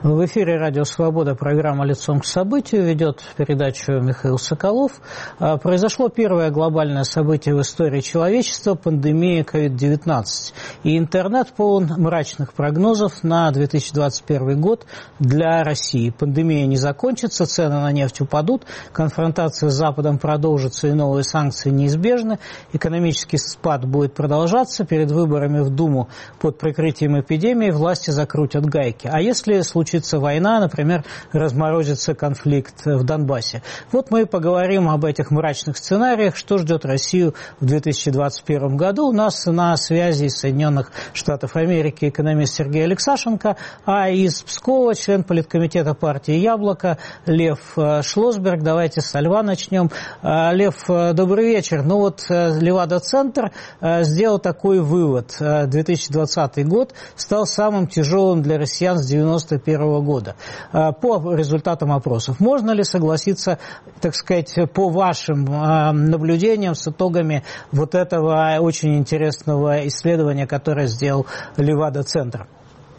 В эфире «Радио Свобода», программа «Лицом к событию», ведет передачу Михаил Соколов. Произошло первое глобальное событие в истории человечества – пандемия COVID-19. И интернет полон мрачных прогнозов на 2021 год для России. Пандемия не закончится, цены на нефть упадут, конфронтация с Западом продолжится и новые санкции неизбежны, экономический спад будет продолжаться, перед выборами в Думу под прикрытием эпидемии власти закрутят гайки. А если случится война, например, разморозится конфликт в Донбассе. Вот мы и поговорим об этих мрачных сценариях, что ждет Россию в 2021 году. У нас на связи из Соединенных Штатов Америки экономист Сергей Алексашенко, а из Пскова член политкомитета партии «Яблоко» Лев Шлосберг. Давайте с Льва начнем. Лев, добрый вечер. Ну вот Левада-центр сделал такой вывод. 2020 год стал самым тяжелым для россиян с 1991 года. По результатам опросов, можно ли согласиться, так сказать, по вашим наблюдениям с итогами вот этого очень интересного исследования, которое сделал Левада-центр?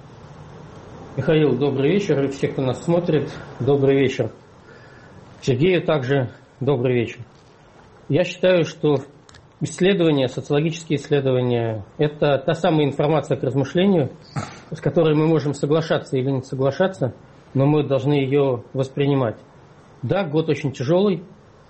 Михаил, добрый вечер. И все, кто нас смотрит, добрый вечер. Сергею также добрый вечер. Я считаю, что исследования, социологические исследования – это та самая информация к размышлению, с которой мы можем соглашаться или не соглашаться, но мы должны ее воспринимать. Да, год очень тяжелый,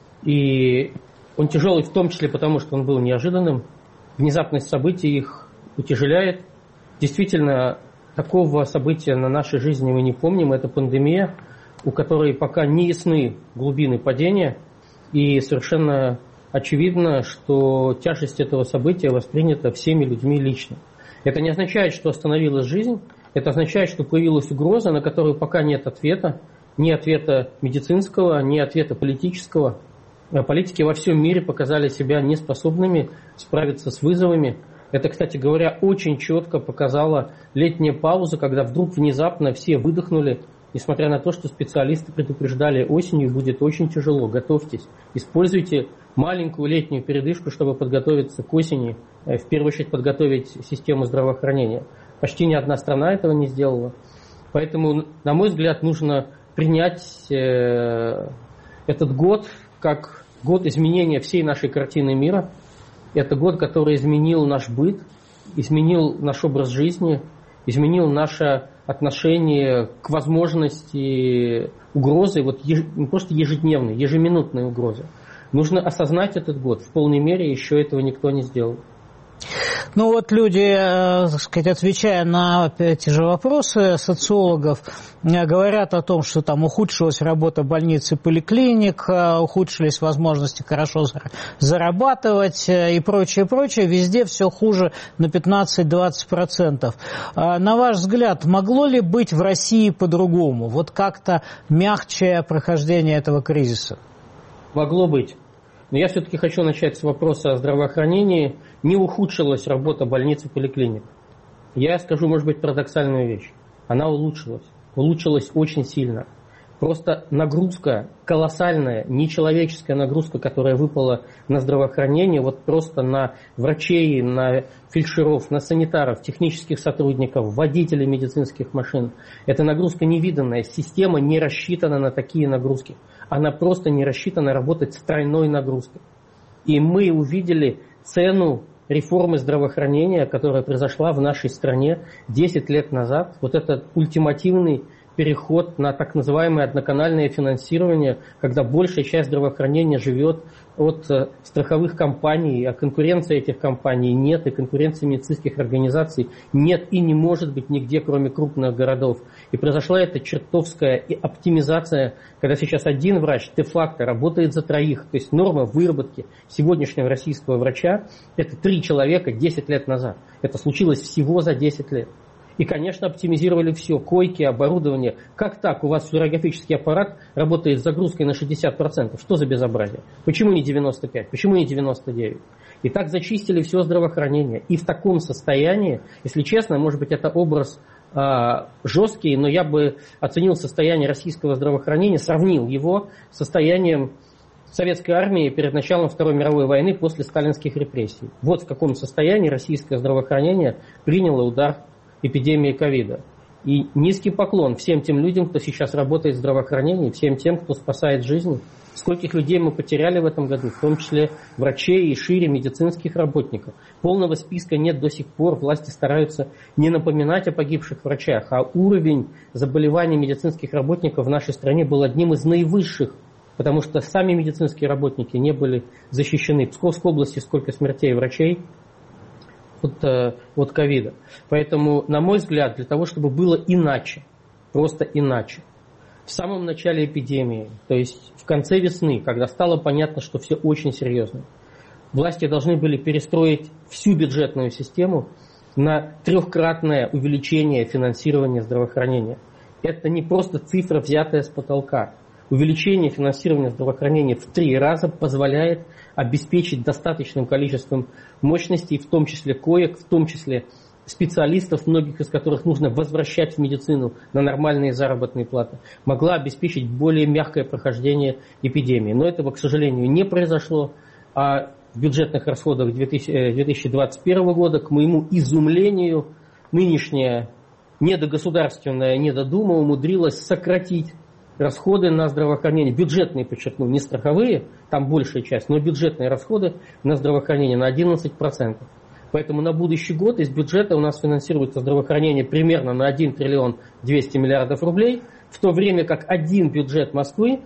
и он тяжелый в том числе потому, что он был неожиданным. Внезапность событий их утяжеляет. Действительно, такого события на нашей жизни мы не помним. Это пандемия, у которой пока не ясны глубины падения, и совершенно очевидно, что тяжесть этого события воспринята всеми людьми лично. Это не означает, что остановилась жизнь, это означает, что появилась угроза, на которую пока нет ответа, ни ответа медицинского, ни ответа политического. Политики во всем мире показали себя неспособными справиться с вызовами. Это, кстати говоря, очень четко показала летняя пауза, когда вдруг внезапно все выдохнули, несмотря на то, что специалисты предупреждали, осенью будет очень тяжело, готовьтесь, используйте маленькую летнюю передышку, чтобы подготовиться к осени, в первую очередь подготовить систему здравоохранения. Почти ни одна страна этого не сделала. Поэтому, на мой взгляд, нужно принять этот год как год изменения всей нашей картины мира. Это год, который изменил наш быт, изменил наш образ жизни, изменил наше отношение к возможности угрозы, вот не просто ежедневной, ежеминутной угрозы. Нужно осознать этот год. В полной мере еще этого никто не сделал. Ну вот люди, так сказать, отвечая на эти же вопросы социологов, говорят о том, что там ухудшилась работа больниц и поликлиник, ухудшились возможности хорошо зарабатывать и прочее, прочее. Везде все хуже на 15-20%. На ваш взгляд, могло ли быть в России по-другому? Вот как-то мягче прохождение этого кризиса? Могло быть. Но я все-таки хочу начать с вопроса о здравоохранении. Не ухудшилась работа больниц и поликлиник. Я скажу, может быть, парадоксальную вещь. Она улучшилась. Улучшилась очень сильно. Просто нагрузка, колоссальная, нечеловеческая нагрузка, которая выпала на здравоохранение, вот просто на врачей, на фельдшеров, на санитаров, технических сотрудников, водителей медицинских машин. Эта нагрузка невиданная. Система не рассчитана на такие нагрузки. Она просто не рассчитана работать с тройной нагрузкой. И мы увидели цену реформы здравоохранения, которая произошла в нашей стране 10 лет назад. Вот этот ультимативный переход на так называемое одноканальное финансирование, когда большая часть здравоохранения живет от страховых компаний, а конкуренции этих компаний нет, и конкуренции медицинских организаций нет и не может быть нигде, кроме крупных городов. И произошла эта чертовская оптимизация, когда сейчас один врач де-факто работает за троих. То есть норма выработки сегодняшнего российского врача – это 3 человека 10 лет назад. Это случилось всего за 10 лет. И, конечно, оптимизировали все, койки, оборудование. Как так? У вас флюорографический аппарат работает с загрузкой на 60%. Что за безобразие? Почему не 95%? Почему не 99%? И так зачистили все здравоохранение. И в таком состоянии, если честно, может быть, это образ жесткий, но я бы оценил состояние российского здравоохранения, сравнил его с состоянием советской армии перед началом Второй мировой войны после сталинских репрессий. Вот в каком состоянии российское здравоохранение приняло удар эпидемии ковида. И низкий поклон всем тем людям, кто сейчас работает в здравоохранении, всем тем, кто спасает жизни. Скольких людей мы потеряли в этом году, в том числе врачей и шире медицинских работников. Полного списка нет до сих пор. Власти стараются не напоминать о погибших врачах, а уровень заболеваний медицинских работников в нашей стране был одним из наивысших, потому что сами медицинские работники не были защищены. В Псковской области сколько смертей врачей от ковида. Поэтому, на мой взгляд, для того, чтобы было иначе, просто иначе, в самом начале эпидемии, то есть в конце весны, когда стало понятно, что все очень серьезно, власти должны были перестроить всю бюджетную систему на 3-кратное увеличение финансирования здравоохранения. Это не просто цифра, взятая с потолка. Увеличение финансирования здравоохранения в 3 раза позволяет обеспечить достаточным количеством мощностей, в том числе коек, в том числе специалистов, многих из которых нужно возвращать в медицину на нормальные заработные платы, могла обеспечить более мягкое прохождение эпидемии. Но этого, к сожалению, не произошло. А в бюджетных расходах 2021 года, к моему изумлению, нынешняя недогосударственная Недодума умудрилась сократить расходы на здравоохранение, бюджетные, подчеркну, не страховые, там большая часть, но бюджетные расходы на здравоохранение на 11%. Поэтому на будущий год из бюджета у нас финансируется здравоохранение примерно на 1 триллион 200 миллиардов рублей, в то время как один бюджет Москвы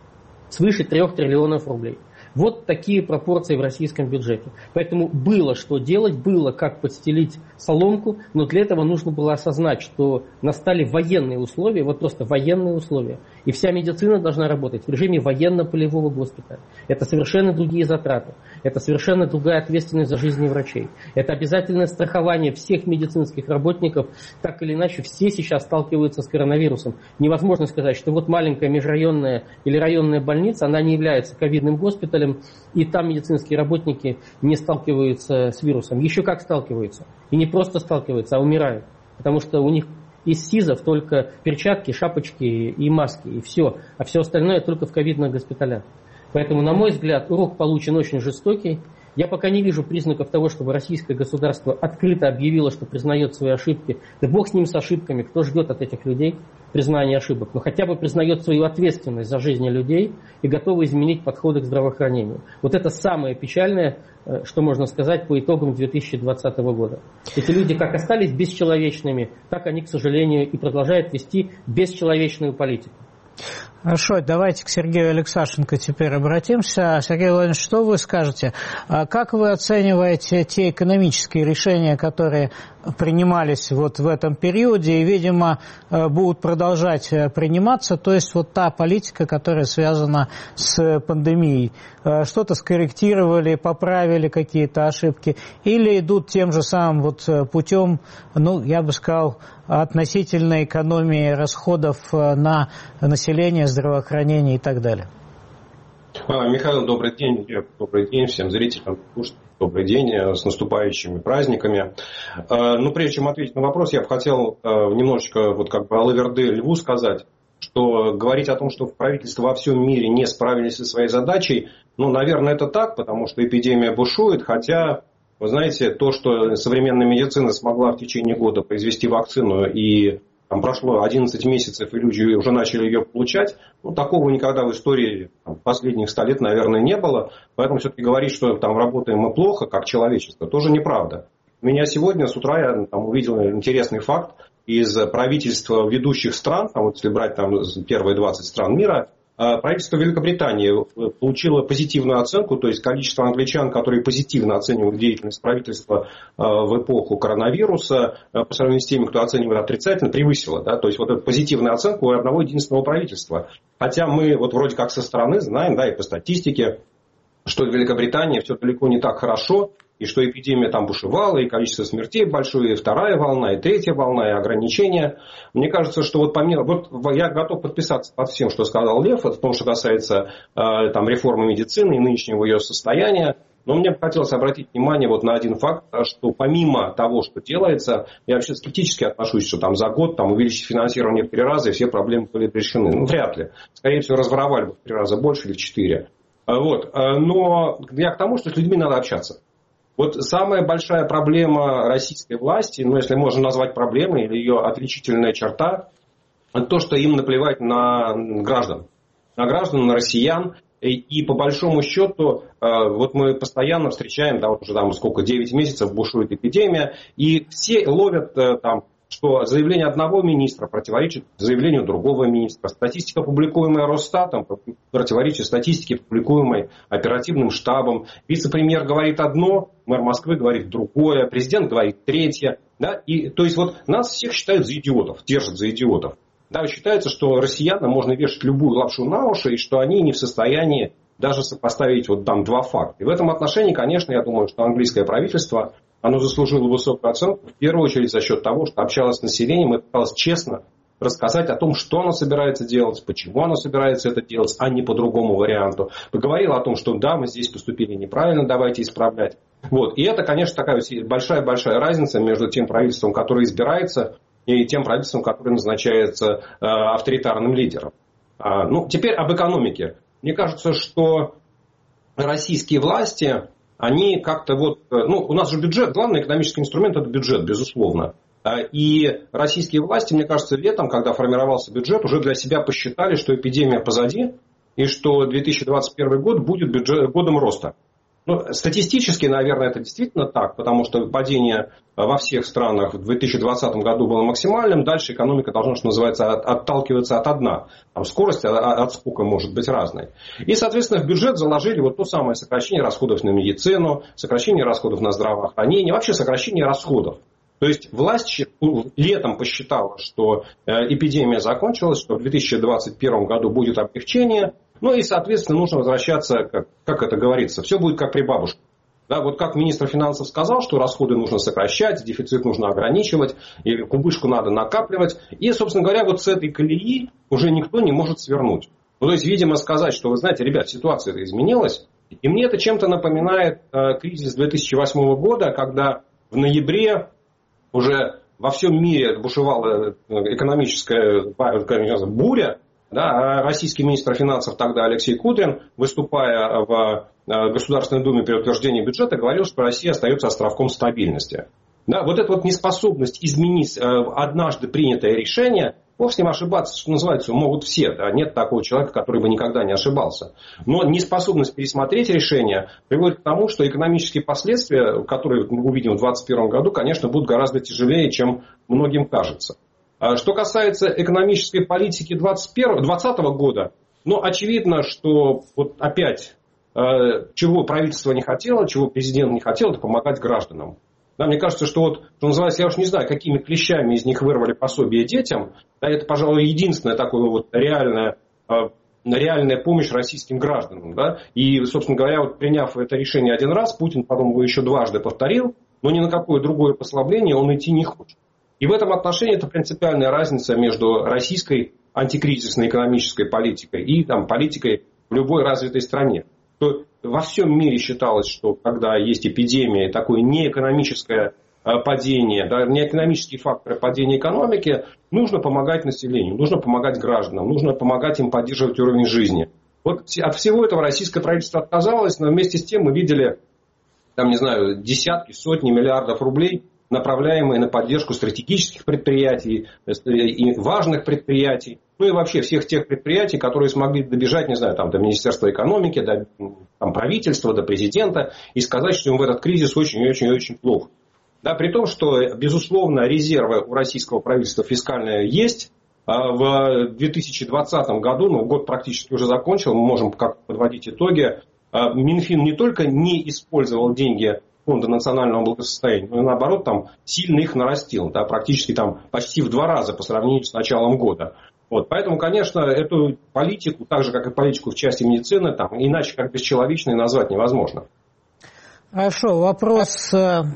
свыше 3 триллионов рублей. Вот такие пропорции в российском бюджете. Поэтому было что делать, было как подстелить соломку, но для этого нужно было осознать, что настали военные условия, вот просто военные условия. И вся медицина должна работать в режиме военно-полевого госпиталя. Это совершенно другие затраты, это совершенно другая ответственность за жизни врачей. Это обязательное страхование всех медицинских работников. Так или иначе, все сейчас сталкиваются с коронавирусом. Невозможно сказать, что вот маленькая межрайонная или районная больница, она не является ковидным госпиталем, и там медицинские работники не сталкиваются с вирусом. Еще как сталкиваются. И не просто сталкиваются, а умирают. Потому что у них из СИЗов только перчатки, шапочки и маски, и все. А все остальное только в ковидных госпиталях. Поэтому, на мой взгляд, урок получен очень жестокий. Я пока не вижу признаков того, чтобы российское государство открыто объявило, что признает свои ошибки. Да бог с ним с ошибками, кто ждет от этих людей признания ошибок. Но хотя бы признает свою ответственность за жизни людей и готово изменить подходы к здравоохранению. Вот это самое печальное, что можно сказать по итогам 2020 года. Эти люди как остались бесчеловечными, так они, к сожалению, и продолжают вести бесчеловечную политику. Хорошо, давайте к Сергею Алексашенко теперь обратимся. Сергей Владимирович, что вы скажете? Как вы оцениваете те экономические решения, которые принимались вот в этом периоде и, видимо, будут продолжать приниматься, то есть вот та политика, которая связана с пандемией? Что-то скорректировали, поправили какие-то ошибки или идут тем же самым вот путем, ну, я бы сказал, относительной экономии расходов на население, здравоохранение и так далее? Михаил, добрый день. Добрый день всем зрителям. Добрый день, с наступающими праздниками. Ну, прежде чем ответить на вопрос, я бы хотел немножечко вот как бы алаверды Льву сказать, что говорить о том, что правительство во всем мире не справились со своей задачей, ну, наверное, это так, потому что эпидемия бушует, хотя, вы знаете, то, что современная медицина смогла в течение года произвести вакцину и там прошло 11 месяцев, и люди уже начали ее получать. Ну, такого никогда в истории последних 100 лет, наверное, не было. Поэтому все-таки говорить, что там работаем мы плохо, как человечество, тоже неправда. Меня сегодня с утра я увидел интересный факт из правительства ведущих стран, вот если брать первые 20 стран мира, правительство Великобритании получило позитивную оценку, то есть количество англичан, которые позитивно оценивают деятельность правительства в эпоху коронавируса, по сравнению с теми, кто оценивает отрицательно, превысило. Да? То есть вот эту позитивную оценку у одного единственного правительства. Хотя мы вот вроде как со стороны знаем, да, и по статистике, что в Великобритании все далеко не так хорошо, и что эпидемия там бушевала, и количество смертей большое, и вторая волна, и третья волна, и ограничения. Мне кажется, что вот помимо... Вот я готов подписаться под всем, что сказал Лев, в том, что касается реформы медицины и нынешнего ее состояния. Но мне бы хотелось обратить внимание вот на один факт, что помимо того, что делается, я вообще скептически отношусь, что там за год увеличить финансирование в 3 раза, и все проблемы были решены. Ну, вряд ли. Скорее всего, разворовали бы в 3 раза больше или в 4. Вот. Но я к тому, что с людьми надо общаться. Вот самая большая проблема российской власти, ну, если можно назвать проблемой, или ее отличительная черта, это то, что им наплевать на граждан, на россиян. И по большому счету, вот мы постоянно встречаем, да, вот уже там сколько, 9 месяцев бушует эпидемия, и все ловят там, что заявление одного министра противоречит заявлению другого министра. Статистика, публикуемая Росстатом, противоречит статистике, публикуемой оперативным штабом. Вице-премьер говорит одно, мэр Москвы говорит другое, президент говорит третье. Да? И, то есть вот нас всех считают за идиотов, держат за идиотов. Да, считается, что россиянам можно вешать любую лапшу на уши, и что они не в состоянии даже сопоставить вот там два факта. И в этом отношении, конечно, я думаю, что английское правительство, оно заслужило высокую оценку, в первую очередь за счет того, что общалось с населением и пыталось честно рассказать о том, что оно собирается делать, почему оно собирается это делать, а не по другому варианту. Поговорило о том, что да, мы здесь поступили неправильно, давайте исправлять. Вот. И это, конечно, такая большая-большая разница между тем правительством, которое избирается, и тем правительством, которое назначается авторитарным лидером. Ну, теперь об экономике. Мне кажется, что российские власти, они как-то вот... Ну, у нас же бюджет, главный экономический инструмент – это бюджет, безусловно. И российские власти, мне кажется, летом, когда формировался бюджет, уже для себя посчитали, что эпидемия позади, и что 2021 год будет годом роста. Ну, статистически, наверное, это действительно так, потому что падение во всех странах в 2020 году было максимальным. Дальше экономика должна, что называется, отталкиваться от дна. Там скорость от скука может быть разной. И, соответственно, в бюджет заложили вот то самое сокращение расходов на медицину, сокращение расходов на здравоохранение, вообще сокращение расходов. То есть власть летом посчитала, что эпидемия закончилась, что в 2021 году будет облегчение. Ну и, соответственно, нужно возвращаться, как это говорится, все будет как при бабушке. Да, вот как министр финансов сказал, что расходы нужно сокращать, дефицит нужно ограничивать, и кубышку надо накапливать. И, собственно говоря, вот с этой колеи уже никто не может свернуть. Ну, то есть, видимо, сказать, что, вы знаете, ребят, ситуация-то изменилась. И мне это чем-то напоминает кризис 2008 года, когда в ноябре уже во всем мире бушевала экономическая буря. Да, российский министр финансов тогда Алексей Кудрин, выступая в Государственной Думе при утверждении бюджета, говорил, что Россия остается островком стабильности. Да, вот эта вот неспособность изменить однажды принятое решение, бог с ним ошибаться, что называется, могут все. Да, нет такого человека, который бы никогда не ошибался. Но неспособность пересмотреть решение приводит к тому, что экономические последствия, которые мы увидим в 2021 году, конечно, будут гораздо тяжелее, чем многим кажется. Что касается экономической политики 2020 года, ну, очевидно, что вот опять, чего правительство не хотело, чего президент не хотел, это помогать гражданам. Да, мне кажется, что вот, что называется, я уж не знаю, какими клещами из них вырвали пособие детям, да, это, пожалуй, единственная такая вот реальная помощь российским гражданам. Да. И, собственно говоря, вот приняв это решение один раз, Путин потом его еще дважды повторил, но ни на какое другое послабление он идти не хочет. И в этом отношении это принципиальная разница между российской антикризисной экономической политикой и там, политикой в любой развитой стране. То во всем мире считалось, что когда есть эпидемия, такое неэкономическое падение, да, неэкономические факторы падения экономики, нужно помогать населению, нужно помогать гражданам, нужно помогать им поддерживать уровень жизни. Вот от всего этого российское правительство отказалось, но вместе с тем мы видели, там, не знаю, десятки, сотни миллиардов рублей, направляемые на поддержку стратегических предприятий и важных предприятий, ну и вообще всех тех предприятий, которые смогли добежать, не знаю, там, до Министерства экономики, до там, правительства, до президента и сказать, что им в этот кризис очень-очень-очень плохо. Да, при том, что, безусловно, резервы у российского правительства фискальные есть. В 2020 году, ну, год практически уже закончил, мы можем как подводить итоги, Минфин не только не использовал деньги Фонда национального благосостояния, но наоборот там сильно их нарастил, да, практически там почти в 2 раза по сравнению с началом года. Вот, поэтому, конечно, эту политику, так же как и политику в части медицины, там, иначе как бесчеловечной назвать невозможно. Хорошо, вопрос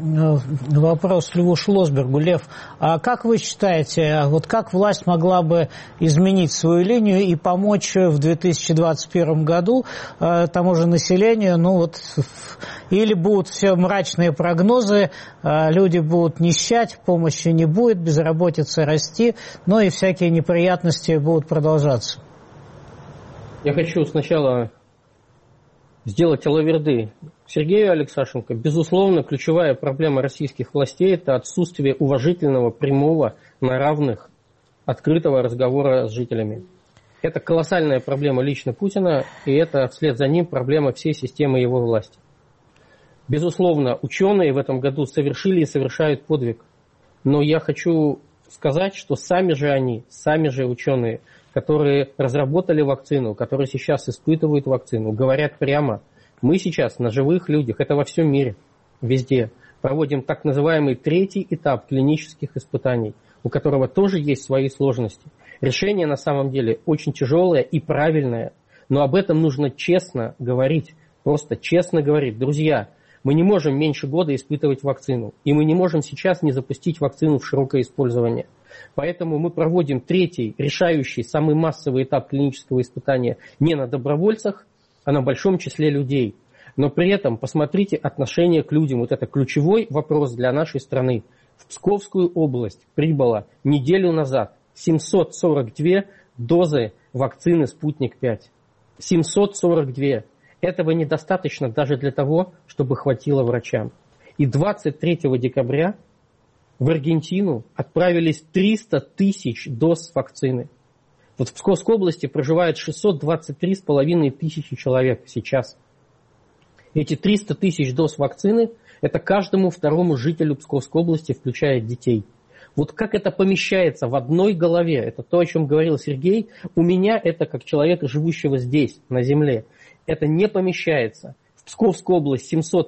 Льву Шлосбергу. Лев, а как вы считаете, вот как власть могла бы изменить свою линию и помочь в 2021 году тому же населению? Ну вот, или будут все мрачные прогнозы, люди будут нищать, помощи не будет, безработица расти, но и всякие неприятности будут продолжаться. Я хочу сначала сделать алаверды Сергею Алексашенко, безусловно, ключевая проблема российских властей – это отсутствие уважительного, прямого, на равных, открытого разговора с жителями. Это колоссальная проблема лично Путина, и это вслед за ним проблема всей системы его власти. Безусловно, ученые в этом году совершили и совершают подвиг. Но я хочу сказать, что сами же ученые, которые разработали вакцину, которые сейчас испытывают вакцину, говорят прямо, мы сейчас на живых людях, это во всем мире, везде, проводим так называемый 3-й этап клинических испытаний, у которого тоже есть свои сложности. Решение на самом деле очень тяжелое и правильное, но об этом нужно честно говорить, просто честно говорить. Друзья, мы не можем меньше года испытывать вакцину, и мы не можем сейчас не запустить вакцину в широкое использование. Поэтому мы проводим 3-й, решающий, самый массовый этап клинического испытания не на добровольцах, а на большом числе людей. Но при этом посмотрите отношение к людям. Вот это ключевой вопрос для нашей страны. В Псковскую область прибыло неделю назад 742 дозы вакцины «Спутник-5». 742. Этого недостаточно даже для того, чтобы хватило врачам. И 23 декабря в Аргентину отправились 300 тысяч доз вакцины. Вот в Псковской области проживает 623,5 тысячи человек сейчас. Эти 300 тысяч доз вакцины – это каждому второму жителю Псковской области, включая детей. Вот как это помещается в одной голове, это то, о чем говорил Сергей, у меня это как человека, живущего здесь, на земле. Это не помещается. В Псковской области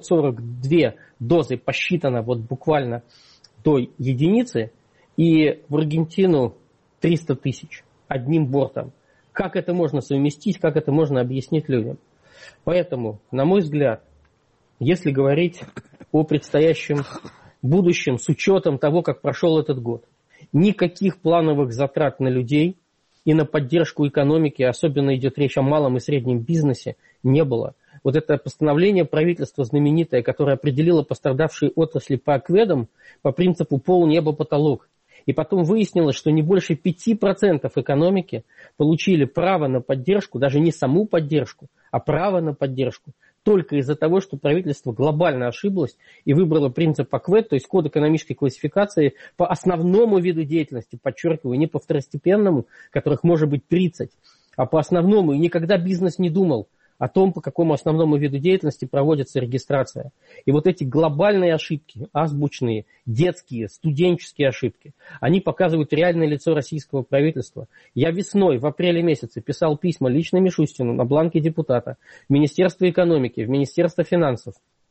742 дозы посчитано вот буквально до единицы, и в Аргентину 300 тысяч одним бортом. Как это можно совместить, как это можно объяснить людям? Поэтому, на мой взгляд, если говорить о предстоящем будущем с учетом того, как прошел этот год, никаких плановых затрат на людей и на поддержку экономики, особенно идет речь о малом и среднем бизнесе, не было. Вот это постановление правительства знаменитое, которое определило пострадавшие отрасли по АКВЭДам по принципу пол-небо-потолок. И потом выяснилось, что не больше 5% экономики получили право на поддержку, даже не саму поддержку, а право на поддержку, только из-за того, что правительство глобально ошиблось и выбрало принцип АКВЭД, то есть код экономической классификации по основному виду деятельности, подчеркиваю, не по второстепенному, которых может быть 30, а по основному. И никогда бизнес не думал о том, по какому основному виду деятельности проводится регистрация. И вот эти глобальные ошибки, азбучные, детские, студенческие ошибки, они показывают реальное лицо российского правительства. Я весной, в апреле месяце, писал письма лично Мишустину на бланке депутата в Министерство экономики, в Министерство финансов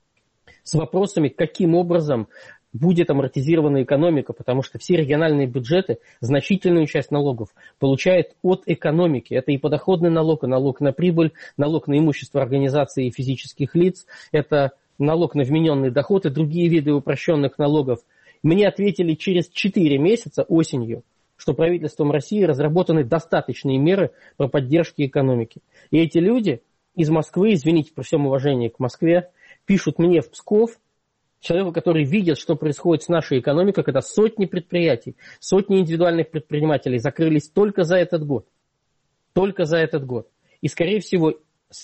с вопросами, каким образом будет амортизирована экономика, потому что все региональные бюджеты значительную часть налогов получают от экономики. Это и подоходный налог, и налог на прибыль, налог на имущество организаций и физических лиц, это налог на вмененный доход и другие виды упрощенных налогов. Мне ответили через 4 месяца осенью, что правительством России разработаны достаточные меры по поддержке экономики. И эти люди из Москвы, извините, при всем уважении к Москве, пишут мне в Псков, человеку, который видит, что происходит с нашей экономикой, когда сотни предприятий, сотни индивидуальных предпринимателей закрылись только за этот год. Только за этот год. И, скорее всего,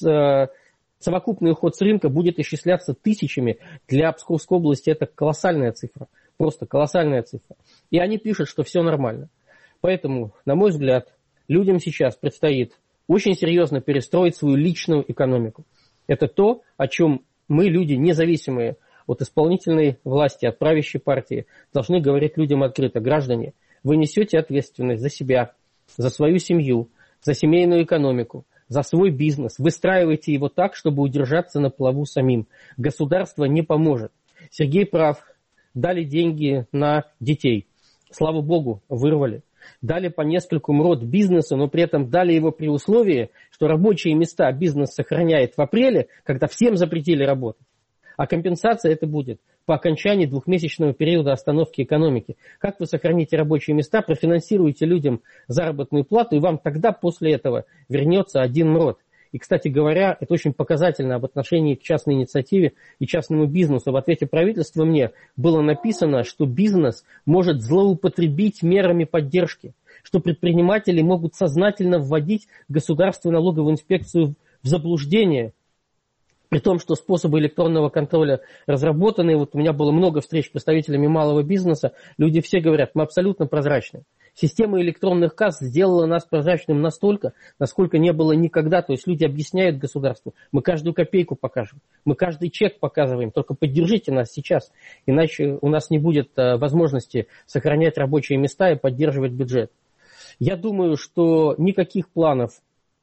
совокупный уход с рынка будет исчисляться тысячами. Для Псковской области это колоссальная цифра. Просто колоссальная цифра. И они пишут, что все нормально. Поэтому, на мой взгляд, людям сейчас предстоит очень серьезно перестроить свою личную экономику. Это то, о чем мы, люди независимые от исполнительной власти, от правящей партии, должны говорить людям открыто. Граждане, вы несете ответственность за себя, за свою семью, за семейную экономику, за свой бизнес. Выстраивайте его так, чтобы удержаться на плаву самим. Государство не поможет. Сергей прав. Дали деньги на детей. Слава богу, вырвали. Дали по нескольку МРОД бизнесу, но при этом дали его при условии, что рабочие места бизнес сохраняет в апреле, когда всем запретили работать. А компенсация это будет по окончании 2-месячного периода остановки экономики. Как вы сохраните рабочие места, профинансируете людям заработную плату, и вам тогда после этого вернется 1 МРОД. И, кстати говоря, это очень показательно об отношении к частной инициативе и частному бизнесу. В ответе правительства мне было написано, что бизнес может злоупотребить мерами поддержки, что предприниматели могут сознательно вводить государственную налоговую инспекцию в заблуждение. При том, что способы электронного контроля разработаны, вот у меня было много встреч с представителями малого бизнеса, люди все говорят, мы абсолютно прозрачны. Система электронных касс сделала нас прозрачным настолько, насколько не было никогда. То есть люди объясняют государству, мы каждую копейку покажем, мы каждый чек показываем, только поддержите нас сейчас, иначе у нас не будет возможности сохранять рабочие места и поддерживать бюджет. Я думаю, что никаких планов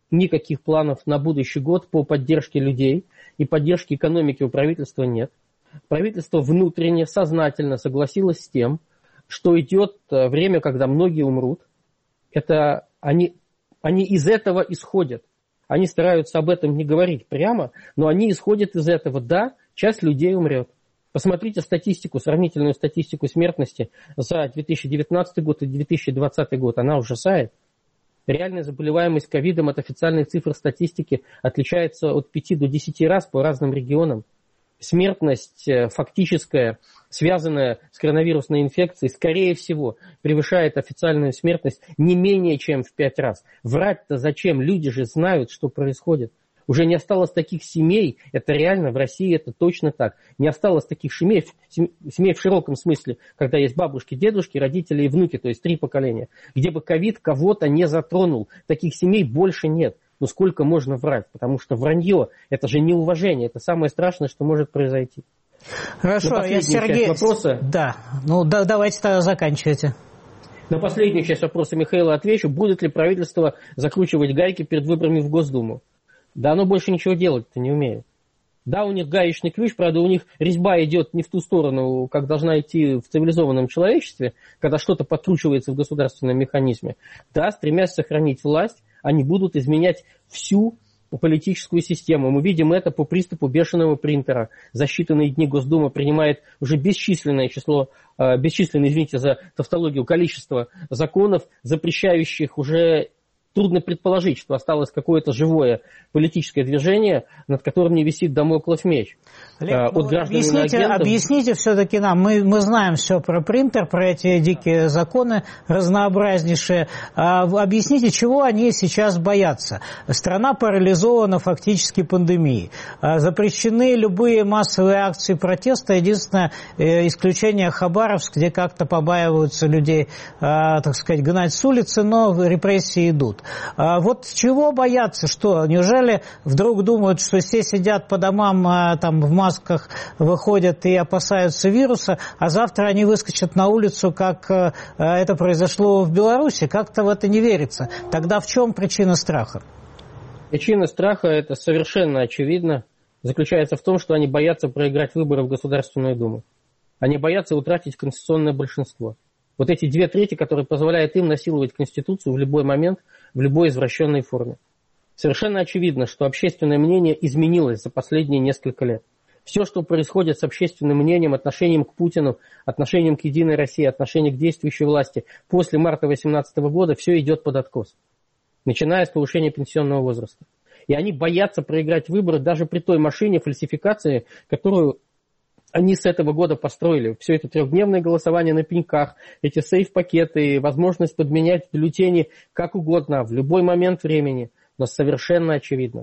на будущий год по поддержке людей и поддержке экономики у правительства нет. Правительство внутренне, сознательно согласилось с тем, что идет время, когда многие умрут. Это они из этого исходят. Они стараются об этом не говорить прямо, но они исходят из этого. Да, часть людей умрет. Посмотрите статистику, сравнительную статистику смертности за 2019 год и 2020 год. Она ужасает. Реальная заболеваемость ковидом от официальных цифр статистики отличается от 5 до 10 раз по разным регионам. Смертность фактическая, связанная с коронавирусной инфекцией, скорее всего, превышает официальную смертность не менее чем в 5 раз. Врать-то зачем? Люди же знают, что происходит. Уже не осталось таких семей, это реально, в России это точно так. Не осталось таких семей в широком смысле, когда есть бабушки, дедушки, родители и внуки, то есть 3 поколения, где бы ковид кого-то не затронул. Таких семей больше нет. Но сколько можно врать? Потому что вранье – это же неуважение, это самое страшное, что может произойти. Хорошо, я Сергей... Вопроса... Да, давайте тогда заканчивайте. На последнюю часть вопроса Михаила отвечу. Будет ли правительство закручивать гайки перед выборами в Госдуму? Да оно больше ничего делать-то не умеет. Да, у них гаечный ключ, правда, у них резьба идет не в ту сторону, как должна идти в цивилизованном человечестве, когда что-то подкручивается в государственном механизме. Да, стремясь сохранить власть, они будут изменять всю политическую систему. Мы видим это по приступу бешеного принтера. За считанные дни Госдума принимает уже бесчисленное, извините за тавтологию, количество законов, запрещающих уже... Трудно предположить, что осталось какое-то живое политическое движение, над которым не висит дамоклов меч. Олег, объясните все-таки нам, мы знаем все про принтер, про эти дикие законы, разнообразнейшие. Объясните, чего они сейчас боятся? Страна парализована фактически пандемией. Запрещены любые массовые акции протеста. Единственное исключение Хабаровск, где как-то побаиваются людей, так сказать, гнать с улицы, но репрессии идут. Вот чего боятся? Что, неужели вдруг думают, что все сидят по домам, там в масках выходят и опасаются вируса, а завтра они выскочат на улицу, как это произошло в Беларуси? Как-то в это не верится. Тогда в чем причина страха? Причина страха, это совершенно очевидно, заключается в том, что они боятся проиграть выборы в Государственную Думу. Они боятся утратить конституционное большинство. Вот эти 2/3, которые позволяют им насиловать Конституцию в любой момент, в любой извращенной форме. Совершенно очевидно, что общественное мнение изменилось за последние несколько лет. Все, что происходит с общественным мнением, отношением к Путину, отношением к Единой России, отношением к действующей власти после марта 2018 года, все идет под откос. Начиная с повышения пенсионного возраста. И они боятся проиграть выборы даже при той машине фальсификации, которую они с этого года построили. Все это 3-дневное голосование на пеньках, эти сейф-пакеты, возможность подменять бюллетени как угодно, в любой момент времени. Но совершенно очевидно,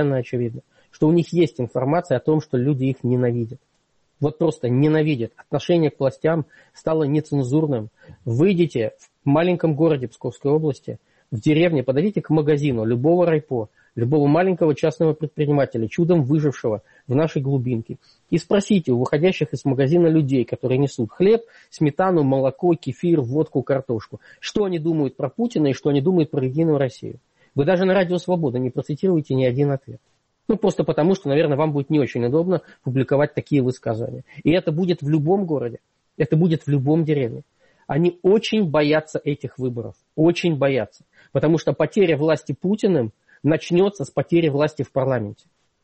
что у них есть информация о том, что люди их ненавидят. Вот просто ненавидят. Отношение к властям стало нецензурным. Выйдите в маленьком городе Псковской области, в деревне, подойдите к магазину любого райпо, любого маленького частного предпринимателя, чудом выжившего в нашей глубинке, и спросите у выходящих из магазина людей, которые несут хлеб, сметану, молоко, кефир, водку, картошку, что они думают про Путина и что они думают про Единую Россию. Вы даже на Радио Свобода не процитируете ни один ответ. Просто потому, что, наверное, вам будет не очень удобно публиковать такие высказывания. И это будет в любом городе, это будет в любом деревне. Они очень боятся этих выборов, очень боятся. Потому что потеря власти Путиным начнется с потери власти в парламенте.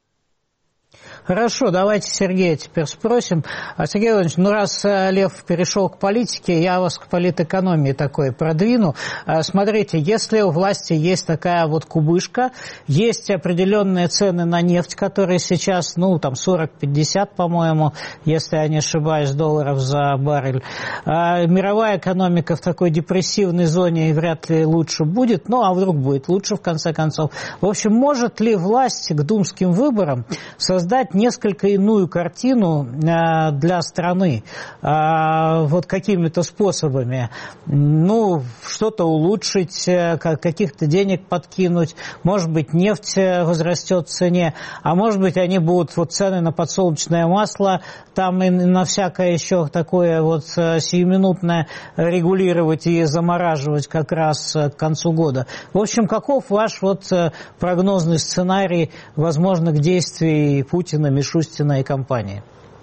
Хорошо, давайте Сергея теперь спросим. Сергей Владимирович, раз Лев перешел к политике, я вас к политэкономии такой продвину. Смотрите, если у власти есть такая вот кубышка, есть определенные цены на нефть, которые сейчас, 40-50, по-моему, если я не ошибаюсь, долларов за баррель. Мировая экономика в такой депрессивной зоне и вряд ли лучше будет, а вдруг будет лучше в конце концов. В общем, может ли власть к думским выборам создать создать несколько иную картину для страны вот какими-то способами. Ну, что-то улучшить, каких-то денег подкинуть, может быть, нефть возрастет в цене, а может быть, они будут вот цены на подсолнечное масло, там и на всякое еще такое вот сиюминутное регулировать и замораживать как раз к концу года. В общем, каков ваш вот прогнозный сценарий возможных действий Путина, Мишустина и компании?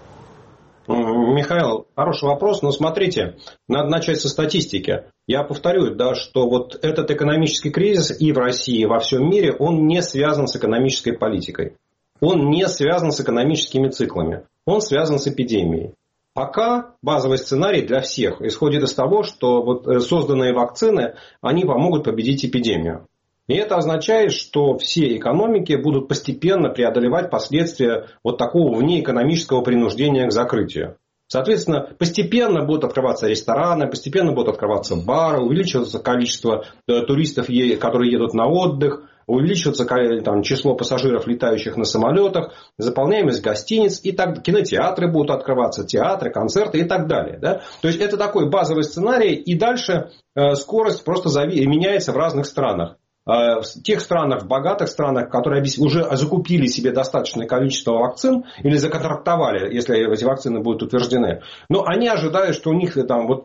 Михаил, хороший вопрос, но смотрите, надо начать со статистики. Я повторю, да, что вот этот экономический кризис и в России, и во всем мире, он не связан с экономической политикой. Он не связан с экономическими циклами. Он связан с эпидемией. Пока базовый сценарий для всех исходит из того, что вот созданные вакцины, они помогут победить эпидемию. И это означает, что все экономики будут постепенно преодолевать последствия вот такого внеэкономического принуждения к закрытию. Соответственно, постепенно будут открываться рестораны, постепенно будут открываться бары, увеличиваться количество туристов, которые едут на отдых, увеличиваться там, число пассажиров, летающих на самолетах, заполняемость гостиниц, и так, кинотеатры будут открываться, театры, концерты и так далее. Да? То есть это такой базовый сценарий, и дальше скорость просто меняется в разных странах. В тех странах, в богатых странах, которые уже закупили себе достаточное количество вакцин или законтрактовали, если эти вакцины будут утверждены, но они ожидают, что у них там, вот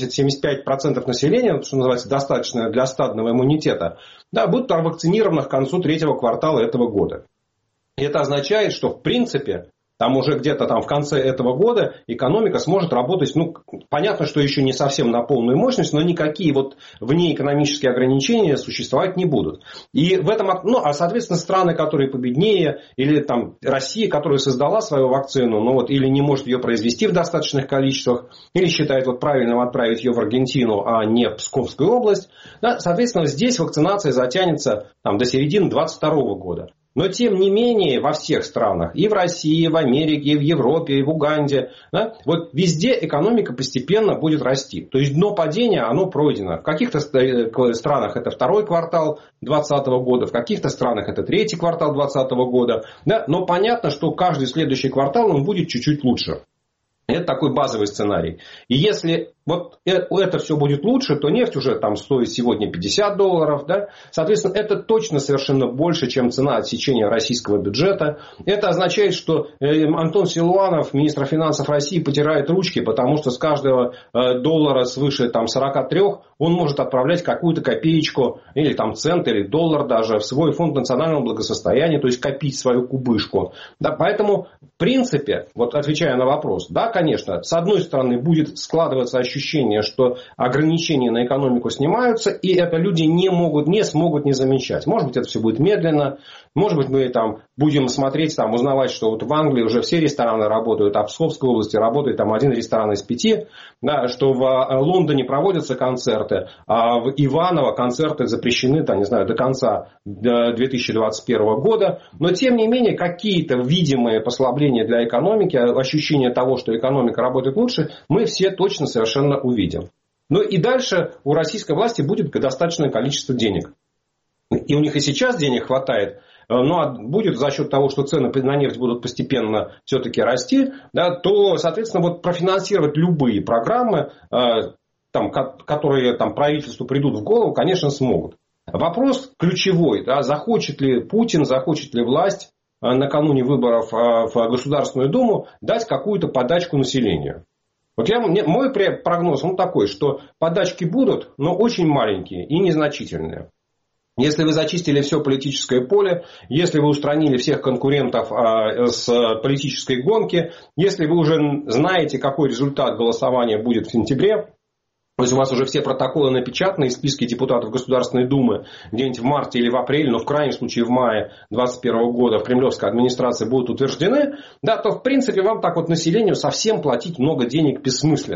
70-75% населения, что называется, достаточно для стадного иммунитета, да, будут вакцинированы к концу третьего квартала этого года. И это означает, что в принципе там уже где-то там в конце этого года экономика сможет работать, ну, понятно, что еще не совсем на полную мощность, но никакие вот внеэкономические ограничения существовать не будут. И в этом, ну, а соответственно страны, которые победнее, или там Россия, которая создала свою вакцину, ну вот, или не может ее произвести в достаточных количествах, или считает вот правильным отправить ее в Аргентину, а не в Псковскую область, да, соответственно, здесь вакцинация затянется там, до середины 2022 года. Но, тем не менее, во всех странах, и в России, и в Америке, и в Европе, и в Уганде, да, вот везде экономика постепенно будет расти. То есть дно падения, оно пройдено. В каких-то странах это второй квартал 2020 года, в каких-то странах это третий квартал 2020 года. Да, но понятно, что каждый следующий квартал он будет чуть-чуть лучше. Это такой базовый сценарий. И если вот это все будет лучше, то нефть уже там стоит сегодня $50. Да? Соответственно, это точно совершенно больше, чем цена отсечения российского бюджета. Это означает, что Антон Силуанов, министр финансов России, потирает ручки, потому что с каждого доллара свыше там, 43 он может отправлять какую-то копеечку, или там цент, или доллар даже в свой фонд национального благосостояния, то есть копить свою кубышку. Да, поэтому, в принципе, вот отвечая на вопрос, да, конечно, с одной стороны будет складываться ощущение, что ограничения на экономику снимаются, и это люди не смогут не замечать. Может быть, это все будет медленно, может быть, мы там будем смотреть, там, узнавать, что вот в Англии уже все рестораны работают, а в Псковской области работает там 1 ресторан из 5, да, что в Лондоне проводятся концерты, а в Иваново концерты запрещены, там, не знаю, до конца 2021 года. Но, тем не менее, какие-то видимые послабления для экономики, ощущение того, что экономика работает лучше, мы все точно совершенно увидим. Ну и дальше у российской власти будет достаточное количество денег. И у них и сейчас денег хватает. Но будет за счет того, что цены на нефть будут постепенно все-таки расти, да, то, соответственно, вот профинансировать любые программы, там, которые там, правительству придут в голову, конечно, смогут. Вопрос ключевой, да, захочет ли Путин, захочет ли власть накануне выборов в Государственную Думу дать какую-то подачку населению. Вот мой прогноз он такой, что подачки будут, но очень маленькие и незначительные. Если вы зачистили все политическое поле, если вы устранили всех конкурентов с политической гонки, если вы уже знаете, какой результат голосования будет в сентябре, то есть у вас уже все протоколы напечатаны, списки депутатов Государственной Думы где-нибудь в марте или в апреле, но в крайнем случае в мае 2021 года в кремлевской администрации будут утверждены, да, то в принципе вам так вот населению совсем платить много денег бессмысленно.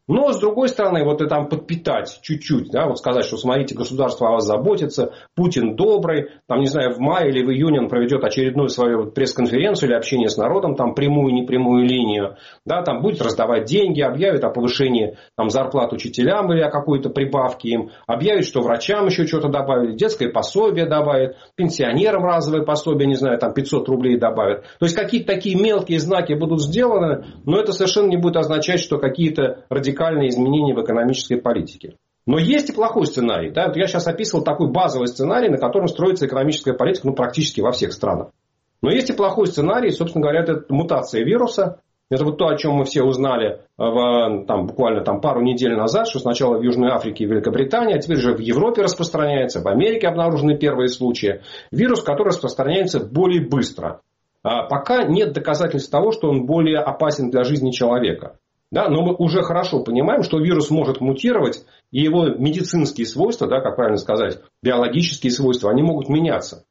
Но, с другой стороны, вот и там подпитать чуть-чуть, да, вот сказать, что смотрите, государство о вас заботится, Путин добрый, там, не знаю, в мае или в июне он проведет очередную свою пресс-конференцию или общение с народом, там, прямую, непрямую линию, да, там будет раздавать деньги, объявит о повышении там, зарплат учителям или о какой-то прибавке им, объявит, что врачам еще что-то добавили, детское пособие добавит, пенсионерам разовое пособие, не знаю, там 500 рублей добавит. То есть, какие-то такие мелкие знаки будут сделаны, но это совершенно не будет означать, что какие-то радикальные изменения в экономической политике. Но есть и плохой сценарий. Да? Вот я сейчас описывал такой базовый сценарий, на котором строится экономическая политика практически во всех странах. Но есть и плохой сценарий, собственно говоря, это мутация вируса. Это вот то, о чем мы все узнали буквально пару недель назад, что сначала в Южной Африке и Великобритании, а теперь же в Европе распространяется, в Америке обнаружены первые случаи. Вирус, который распространяется более быстро. Пока нет доказательств того, что он более опасен для жизни человека. Да, но мы уже хорошо понимаем, что вирус может мутировать, и его медицинские свойства, да, как правильно сказать, биологические свойства, они могут меняться.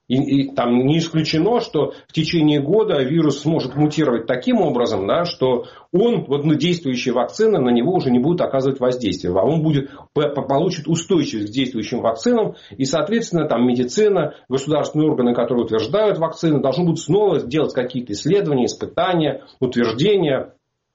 И там не исключено, что в течение года вирус сможет мутировать таким образом, да, что он, действующие вакцины, на него уже не будут оказывать воздействие. А он получит устойчивость к действующим вакцинам. И, соответственно, там медицина, государственные органы, которые утверждают вакцины, должны будут снова делать какие-то исследования, испытания, утверждения.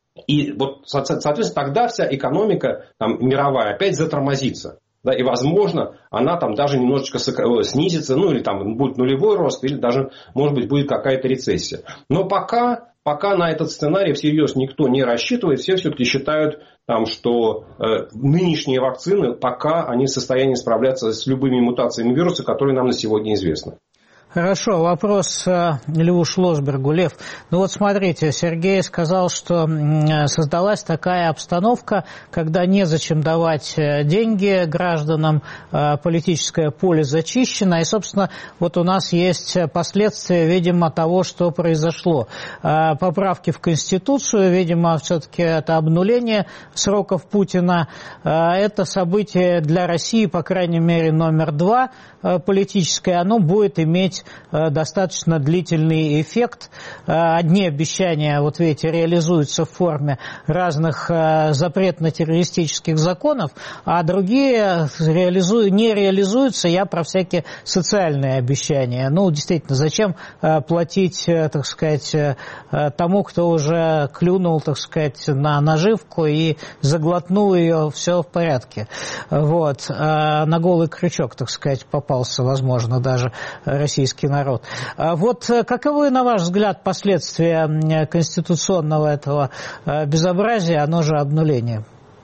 И вот, соответственно, тогда вся экономика мировая опять затормозится. Да, и, возможно, она даже немножечко снизится, или будет нулевой рост, или даже, может быть, будет какая-то рецессия. Но пока на этот сценарий всерьез никто не рассчитывает, все все-таки считают, что нынешние вакцины пока они в состоянии справляться с любыми мутациями вируса, которые нам на сегодня известны. Хорошо, вопрос Льву Шлосбергу. Лев, смотрите, Сергей сказал, что создалась такая обстановка, когда незачем давать деньги гражданам, политическое поле зачищено, и, собственно, у нас есть последствия, видимо, того, что произошло. Поправки в Конституцию, видимо, все-таки это обнуление сроков Путина, это событие для России, по крайней мере, номер 2 политическое, оно будет иметь достаточно длительный эффет. Одни обещания, видите, реализуются в форме разных запретно-террористических законов, а другие не реализуются. Я про всякие социальные обещания. Действительно, зачем платить, так сказать, тому, кто уже клюнул, так сказать, на наживку и заглотнул ее, все в порядке. На голый крючок, так сказать, попался, возможно, даже российский народ. Каковы, на ваш взгляд, последствия конституционного этого безобразия, оно же обнуление?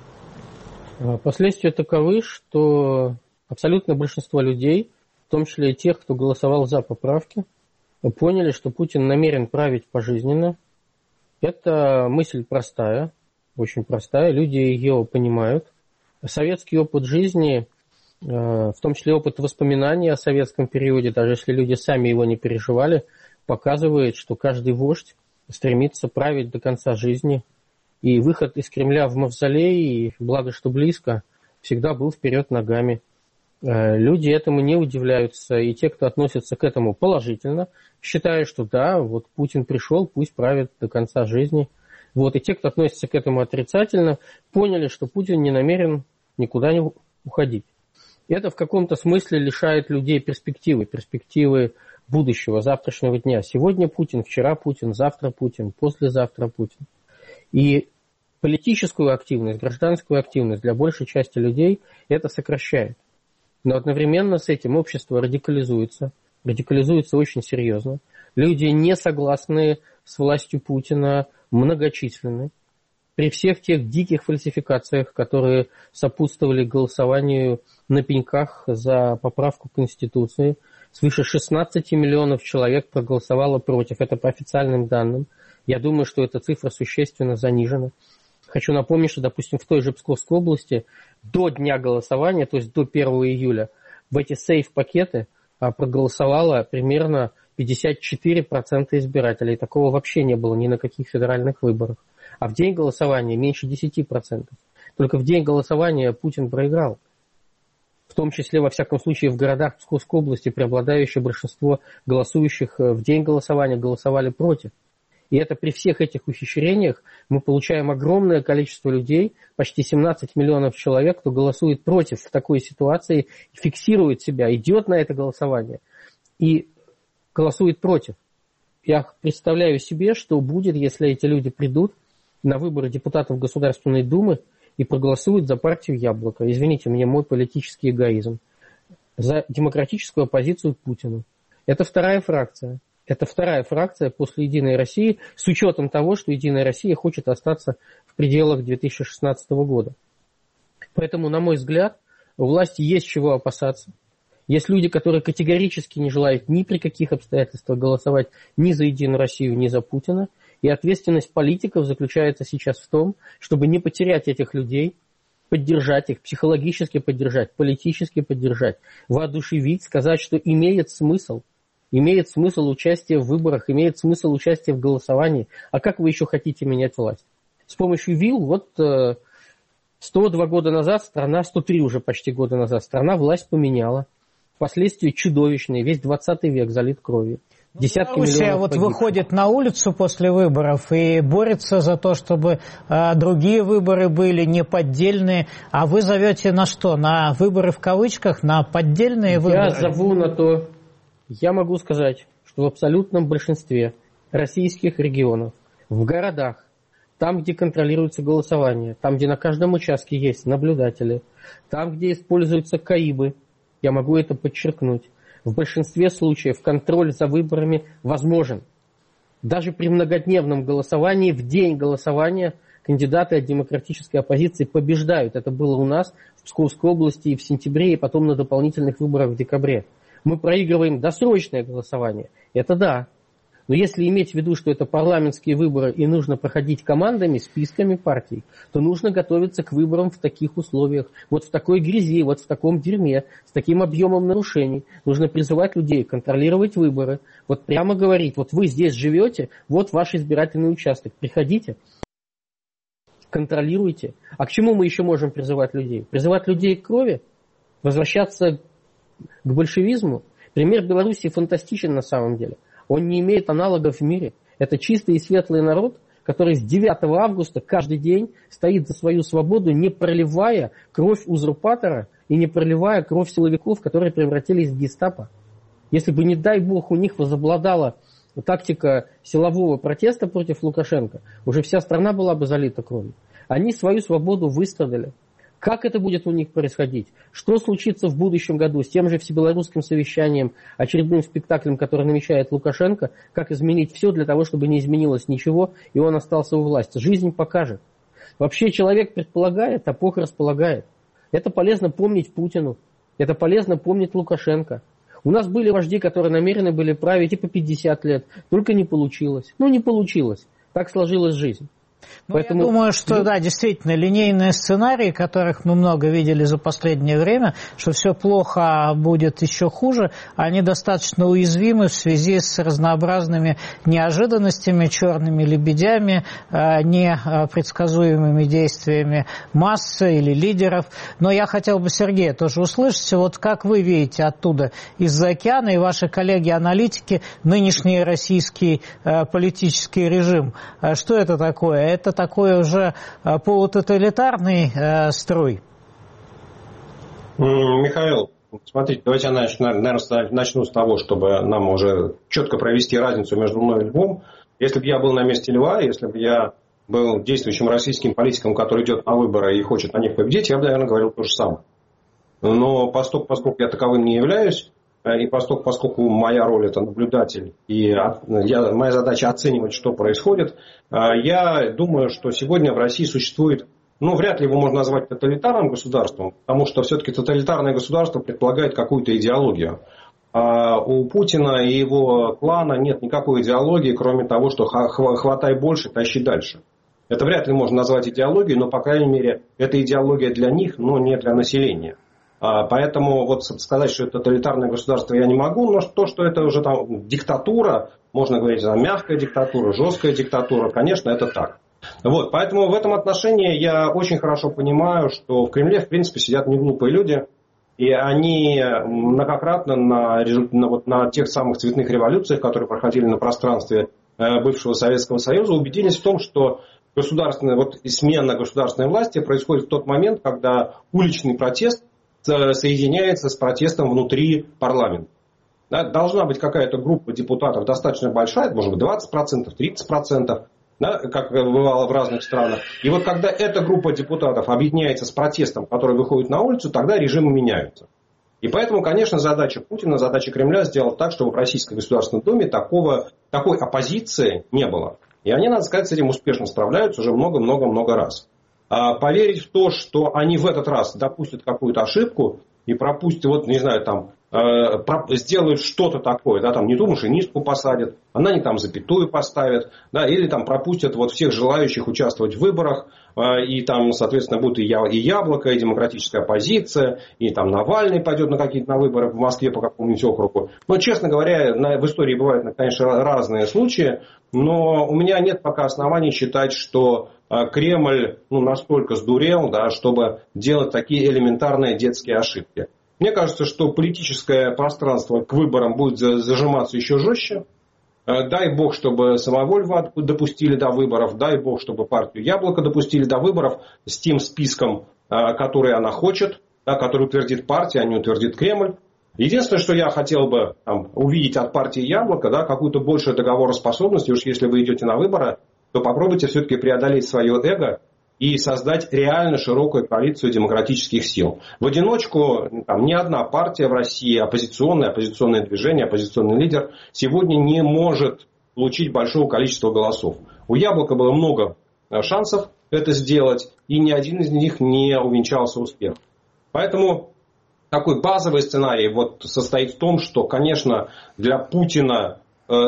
Последствия таковы, что абсолютное большинство людей, в том числе и тех, кто голосовал за поправки, поняли, что Путин намерен править пожизненно. Это мысль простая, очень простая, люди ее понимают. Советский опыт жизни, в том числе опыт воспоминаний о советском периоде, даже если люди сами его не переживали, показывает, что каждый вождь стремится править до конца жизни. И выход из Кремля в мавзолей, благо что близко, всегда был вперед ногами. Люди этому не удивляются, и те, кто относится к этому положительно, считают, что да, Путин пришел, пусть правит до конца жизни. И те, кто относится к этому отрицательно, поняли, что Путин не намерен никуда не уходить. Это в каком-то смысле лишает людей перспективы будущего, завтрашнего дня. Сегодня Путин, вчера Путин, завтра Путин, послезавтра Путин. И политическую активность, гражданскую активность для большей части людей это сокращает. Но одновременно с этим общество радикализуется очень серьезно. Люди, не согласные с властью Путина, многочисленны. При всех тех диких фальсификациях, которые сопутствовали голосованию на пеньках за поправку Конституции, свыше 16 миллионов человек проголосовало против. Это по официальным данным. Я думаю, что эта цифра существенно занижена. Хочу напомнить, что, допустим, в той же Псковской области до дня голосования, то есть до 1 июля, в эти сейф-пакеты проголосовало примерно 54% избирателей. Такого вообще не было ни на каких федеральных выборах. А в день голосования меньше 10%. Только в день голосования Путин проиграл. В том числе, во всяком случае, в городах Псковской области преобладающее большинство голосующих в день голосования голосовали против. И это при всех этих ухищрениях мы получаем огромное количество людей, почти 17 миллионов человек, кто голосует против в такой ситуации, фиксирует себя, идет на это голосование и голосует против. Я представляю себе, что будет, если эти люди придут на выборы депутатов Государственной Думы и проголосуют за партию «Яблоко». Извините мне мой политический эгоизм. За демократическую оппозицию Путину. Это вторая фракция. Это вторая фракция после «Единой России», с учетом того, что «Единая Россия» хочет остаться в пределах 2016 года. Поэтому, на мой взгляд, у власти есть чего опасаться. Есть люди, которые категорически не желают ни при каких обстоятельствах голосовать ни за «Единую Россию», ни за Путина. И ответственность политиков заключается сейчас в том, чтобы не потерять этих людей, поддержать их, психологически поддержать, политически поддержать, воодушевить, сказать, что имеет смысл участие в выборах, имеет смысл участие в голосовании. А как вы еще хотите менять власть? С помощью ВИЛ, 102 года назад страна, 103 уже почти года назад, страна власть поменяла. Последствия чудовищные, весь 20 век залит кровью. Десятки миллионов погибших. Выходит на улицу после выборов и борется за то, чтобы другие выборы были не поддельные. А вы зовете на что? На выборы в кавычках? На поддельные выборы? Я зову на то. Я могу сказать, что в абсолютном большинстве российских регионов, в городах, там, где контролируется голосование, там, где на каждом участке есть наблюдатели, там, где используются КАИБы, я могу это подчеркнуть, в большинстве случаев контроль за выборами возможен. Даже при многодневном голосовании, в день голосования, кандидаты от демократической оппозиции побеждают. Это было у нас в Псковской области и в сентябре, и потом на дополнительных выборах в декабре. Мы проигрываем досрочное голосование. Это да. Но если иметь в виду, что это парламентские выборы и нужно проходить командами, списками партий, то нужно готовиться к выборам в таких условиях, вот в такой грязи, вот в таком дерьме, с таким объемом нарушений. Нужно призывать людей контролировать выборы. Вот прямо говорить, вот вы здесь живете, вот ваш избирательный участок. Приходите, контролируйте. А к чему мы еще можем призывать людей? Призывать людей к крови? Возвращаться к большевизму? Пример Беларуси фантастичен на самом деле. Он не имеет аналогов в мире. Это чистый и светлый народ, который с 9 августа каждый день стоит за свою свободу, не проливая кровь узурпатора и не проливая кровь силовиков, которые превратились в гестапо. Если бы, не дай бог, у них возобладала тактика силового протеста против Лукашенко, уже вся страна была бы залита кровью. Они свою свободу выстрадали. Как это будет у них происходить? Что случится в будущем году с тем же всебелорусским совещанием, очередным спектаклем, который намечает Лукашенко? Как изменить все для того, чтобы не изменилось ничего, и он остался у власти? Жизнь покажет. Вообще человек предполагает, а Бог располагает. Это полезно помнить Путину. Это полезно помнить Лукашенко. У нас были вожди, которые намерены были править и по 50 лет. Только не получилось. Не получилось. Так сложилась жизнь. Поэтому... Я думаю, что да, действительно, линейные сценарии, которых мы много видели за последнее время, что все плохо, а будет еще хуже, они достаточно уязвимы в связи с разнообразными неожиданностями, черными лебедями, непредсказуемыми действиями массы или лидеров. Но я хотел бы, Сергей, тоже услышать, вот как вы видите оттуда, из-за океана, и ваши коллеги-аналитики, нынешний российский политический режим. Что это такое? Это такой уже полутоталитарный строй? Михаил, смотрите, давайте я, наверное, начну с того, чтобы нам уже четко провести разницу между мной и Львом. Если бы я был на месте Льва, если бы я был действующим российским политиком, который идет на выборы и хочет на них победить, я бы, наверное, говорил то же самое. Но поскольку я таковым не являюсь, и поскольку моя роль – это наблюдатель, и моя задача оценивать, что происходит, я думаю, что сегодня в России существует, вряд ли его можно назвать тоталитарным государством, потому что все-таки тоталитарное государство предполагает какую-то идеологию. А у Путина и его клана нет никакой идеологии, кроме того, что хватай больше, тащи дальше. Это вряд ли можно назвать идеологией, но, по крайней мере, это идеология для них, но не для населения. Поэтому сказать, что это тоталитарное государство, я не могу, но то, что это уже там диктатура, можно говорить, мягкая диктатура, жесткая диктатура, конечно, это так. Поэтому в этом отношении я очень хорошо понимаю, что в Кремле, в принципе, сидят неглупые люди, и они многократно на тех самых цветных революциях, которые проходили на пространстве бывшего Советского Союза убедились в том, что смена государственной власти происходит в тот момент, когда уличный протест соединяется с протестом внутри парламента. Да, должна быть какая-то группа депутатов достаточно большая, может быть 20%, 30%, да, как бывало в разных странах. И вот когда эта группа депутатов объединяется с протестом, который выходит на улицу, тогда режимы меняются. И поэтому, конечно, задача Путина, задача Кремля сделать так, чтобы в Российской Государственной Думе такой оппозиции не было. И они, надо сказать, с этим успешно справляются уже много-много-много раз. Поверить в то, что они в этот раз допустят какую-то ошибку и пропустят, сделают что-то такое, да, там не ту машинистку посадят, она не там запятую поставит, да, или там пропустят всех желающих участвовать в выборах, и там, соответственно, будут и Яблоко, и демократическая оппозиция, и там Навальный пойдет на выборы в Москве по какому-нибудь округу. Но, честно говоря, в истории бывают, конечно, разные случаи, но у меня нет пока оснований считать, что Кремль настолько сдурел, да, чтобы делать такие элементарные детские ошибки. Мне кажется, что политическое пространство к выборам будет зажиматься еще жестче. Дай бог, чтобы Самоволь допустили до выборов. Дай бог, чтобы партию Яблоко допустили до выборов с тем списком, который она хочет, да, который утвердит партия, а не утвердит Кремль. Единственное, что я хотел бы увидеть от партии Яблоко, да, какую-то большую договороспособность. И уж если вы идете на выборы, то попробуйте все-таки преодолеть свое эго и создать реально широкую коалицию демократических сил. В одиночку ни одна партия в России, оппозиционное движение, оппозиционный лидер сегодня не может получить большого количества голосов. У Яблока было много шансов это сделать, и ни один из них не увенчался успехом. Поэтому такой базовый сценарий состоит в том, что, конечно, для Путина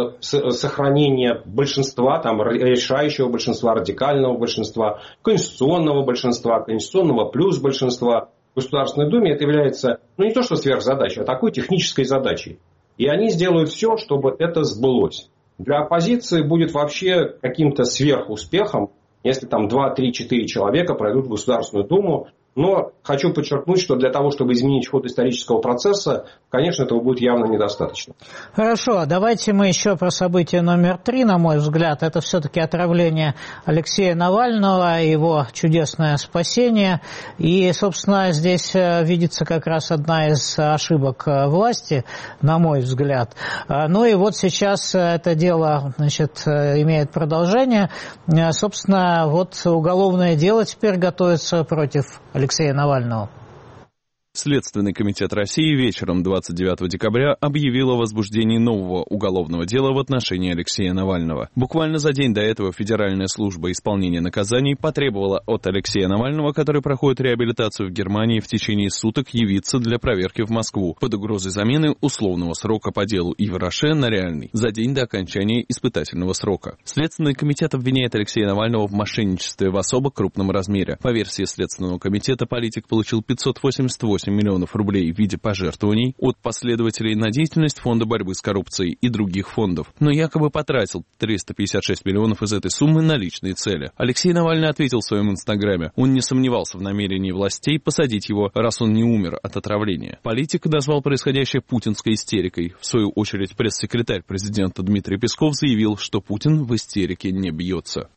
сохранение большинства, решающего большинства, радикального большинства, конституционного большинства, конституционного плюс большинства в Государственной Думе, это является не то что сверхзадачей, а такой технической задачей. И они сделают все, чтобы это сбылось. Для оппозиции будет вообще каким-то сверхуспехом, если 2, 3, 4 человека пройдут в Государственную Думу. Но хочу подчеркнуть, что для того, чтобы изменить ход исторического процесса, конечно, этого будет явно недостаточно. Хорошо, давайте мы еще про событие номер 3, на мой взгляд. Это все-таки отравление Алексея Навального, его чудесное спасение. И, собственно, здесь видится как раз одна из ошибок власти, на мой взгляд. Ну и сейчас это дело, имеет продолжение. Собственно, уголовное дело теперь готовится против Алексея Навального. Следственный комитет России вечером 29 декабря объявил о возбуждении нового уголовного дела в отношении Алексея Навального. Буквально за день до этого Федеральная служба исполнения наказаний потребовала от Алексея Навального, который проходит реабилитацию в Германии, в течение суток явиться для проверки в Москву под угрозой замены условного срока по делу Ивраше на реальный за день до окончания испытательного срока. Следственный комитет обвиняет Алексея Навального в мошенничестве в особо крупном размере. По версии Следственного комитета, политик получил 588 миллионов рублей в виде пожертвований от последователей на деятельность Фонда борьбы с коррупцией и других фондов, но якобы потратил 356 миллионов из этой суммы на личные цели. Алексей Навальный ответил в своем инстаграме, он не сомневался в намерении властей посадить его, раз он не умер от отравления. Политик назвал происходящее путинской истерикой. В свою очередь пресс-секретарь президента Дмитрий Песков заявил, что Путин в истерике не бьется.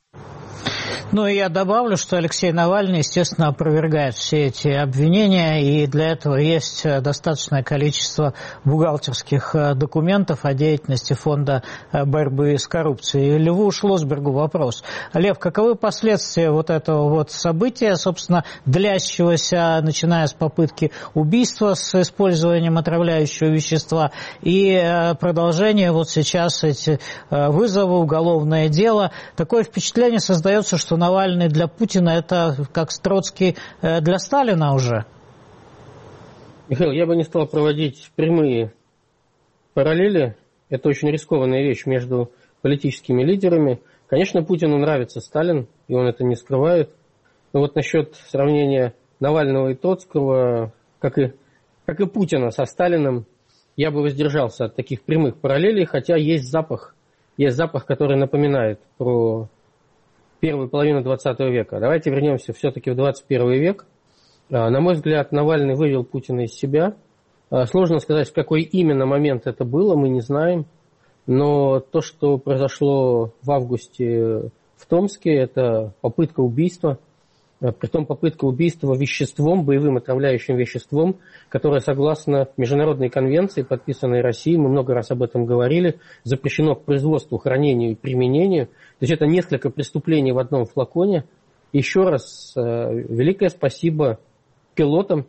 Ну и я добавлю, что Алексей Навальный, естественно, опровергает все эти обвинения, и для этого есть достаточное количество бухгалтерских документов о деятельности Фонда борьбы с коррупцией. Льву Шлосбергу вопрос. Лев, каковы последствия этого события, собственно, длящегося, начиная с попытки убийства с использованием отравляющего вещества, и продолжение сейчас эти вызовы, уголовное дело? Такое впечатление создается, что Навальный для Путина это как Троцкий для Сталина уже. Михаил, я бы не стал проводить прямые параллели. Это очень рискованная вещь между политическими лидерами. Конечно, Путину нравится Сталин, и он это не скрывает. Но насчет сравнения Навального и Троцкого, как и Путина со Сталиным, я бы воздержался от таких прямых параллелей, хотя есть запах, который напоминает про первую половину 20 века. Давайте вернемся все-таки в 21 век. На мой взгляд, Навальный вывел Путина из себя. Сложно сказать, в какой именно момент это было, мы не знаем. Но то, что произошло в августе в Томске, это попытка убийства, притом попытка убийства веществом, боевым отравляющим веществом, которое, согласно международной конвенции, подписанной Россией, мы много раз об этом говорили, запрещено к производству, хранению и применению. То есть это несколько преступлений в одном флаконе. Еще раз великое спасибо пилотам,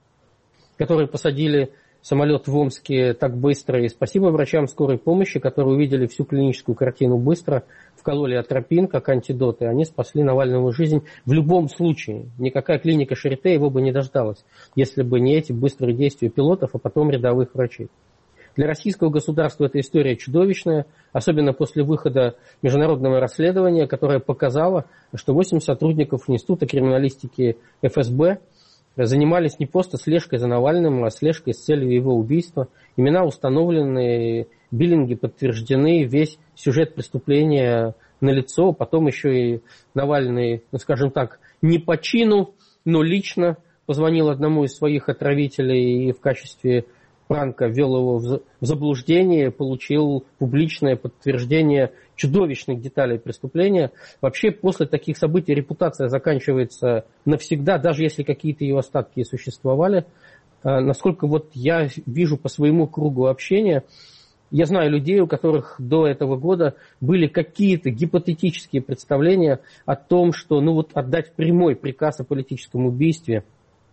которые посадили самолет в Омске так быстро. И спасибо врачам скорой помощи, которые увидели всю клиническую картину быстро, вкололи атропин как антидот, и они спасли Навального жизнь в любом случае. Никакая клиника Шарите его бы не дождалась, если бы не эти быстрые действия пилотов, а потом рядовых врачей. Для российского государства эта история чудовищная, особенно после выхода международного расследования, которое показало, что 8 сотрудников Института криминалистики ФСБ занимались не просто слежкой за Навальным, а слежкой с целью его убийства. Имена установлены, биллинги подтверждены, весь сюжет преступления налицо. Потом еще и Навальный, скажем так, не по чину, но лично позвонил одному из своих отравителей и в качестве пранка ввел его в заблуждение, получил публичное подтверждение чудовищных деталей преступления. Вообще, после таких событий репутация заканчивается навсегда, даже если какие-то ее остатки и существовали. Насколько вот я вижу по своему кругу общения, я знаю людей, у которых до этого года были какие-то гипотетические представления о том, что отдать прямой приказ о политическом убийстве,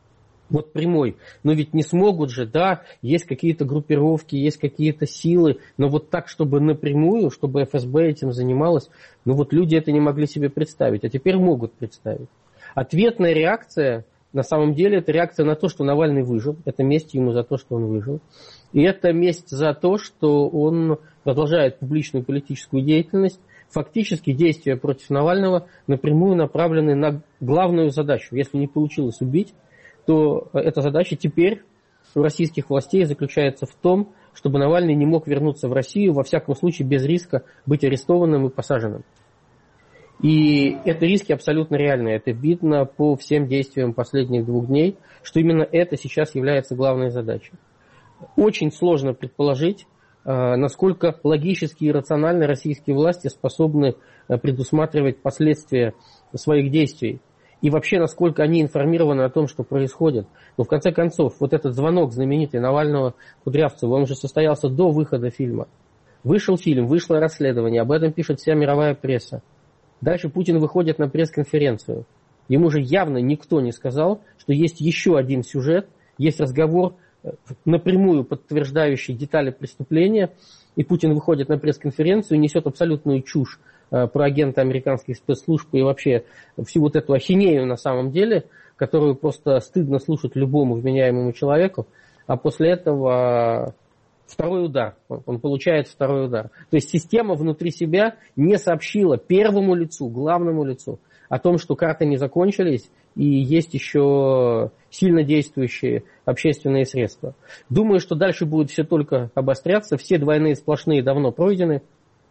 вот прямой. Но ведь не смогут же, да, есть какие-то группировки, есть какие-то силы, но вот так, чтобы напрямую, чтобы ФСБ этим занималась, люди это не могли себе представить, а теперь могут представить. Ответная реакция, на самом деле, это реакция на то, что Навальный выжил, это месть ему за то, что он выжил, и это месть за то, что он продолжает публичную политическую деятельность. Фактически действия против Навального напрямую направлены на главную задачу. Если не получилось убить, то эта задача теперь у российских властей заключается в том, чтобы Навальный не мог вернуться в Россию, во всяком случае без риска быть арестованным и посаженным. И это риски абсолютно реальные. Это видно по всем действиям последних 2 дней, что именно это сейчас является главной задачей. Очень сложно предположить, насколько логически и рационально российские власти способны предусматривать последствия своих действий. И вообще, насколько они информированы о том, что происходит. Но в конце концов, вот этот звонок знаменитый Навального Кудрявцеву, он же состоялся до выхода фильма. Вышел фильм, вышло расследование, об этом пишет вся мировая пресса. Дальше Путин выходит на пресс-конференцию. Ему же явно никто не сказал, что есть еще один сюжет, есть разговор, напрямую подтверждающий детали преступления, и Путин выходит на пресс-конференцию и несет абсолютную чушь про агента американских спецслужб и вообще всю вот эту ахинею на самом деле, которую просто стыдно слушать любому вменяемому человеку, а после этого второй удар, он получает второй удар. То есть система внутри себя не сообщила первому лицу, главному лицу о том, что карты не закончились и есть еще сильно действующие общественные средства. Думаю, что дальше будет все только обостряться, все двойные сплошные давно пройдены.